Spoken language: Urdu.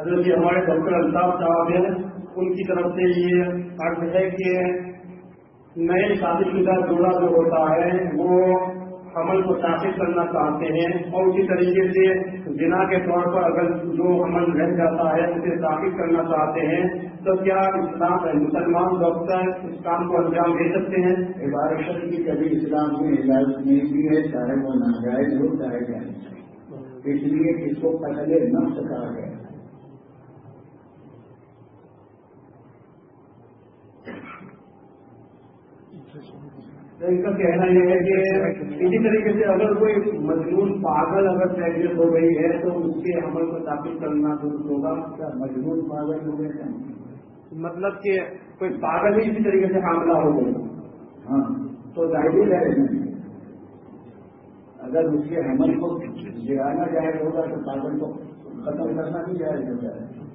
حضرت جی ہمارے ڈاکٹر الطاف صاحب ہیں، ان کی طرف سے یہ عرض ہے کہ نئے شادی شدہ جوڑا جو ہوتا ہے وہ حمل کو ثابت کرنا چاہتے ہیں، اور اسی طریقے سے زنا کے طور پر اگر جو حمل رہ جاتا ہے اسے ثابت کرنا چاہتے ہیں، تو کیا اسلام مسلمان ڈاکٹر اس کام کو انجام دے سکتے ہیں؟ عبارت کی کبھی اسلام میں اجازت نہیں دی ہے، چاہے وہ ناجائز ہو چاہے جائز ہو، اس لیے اس کو قتل نفس کہا گیا۔ ان کا کہنا یہ ہے کہ اسی طریقے سے اگر کوئی مجنون پاگل اگر پریگنٹ ہو گئی ہے تو اس کے حمل کو ثابت کرنا درست ہوگا؟ کیا مجنون پاگل ہو گئے؟ مطلب کہ کوئی پاگل ہی اسی طریقے سے حاملہ ہو گئی، ہاں تو ظاہر ہے اگر اس کے حمل کو گرانا جائز ہوگا تو پاگل کو ختم کرنا بھی جائز ہوتا ہے۔